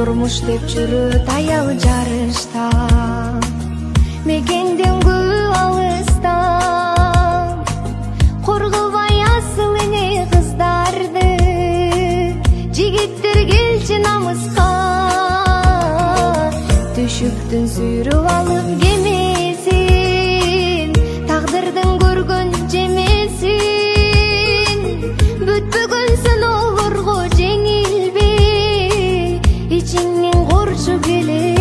турмуш деп жүрөт аял жарышта, мекенден көп алыста. Коргобай асыл эне кыздарды, жигиттер келчи намыска. Түшүктүн сүйрүп алып кемесин, тагдырдын көргөн жемесин. Бүтпөгөнсүн олорго жеңилбей, ичиңнен корчу келе.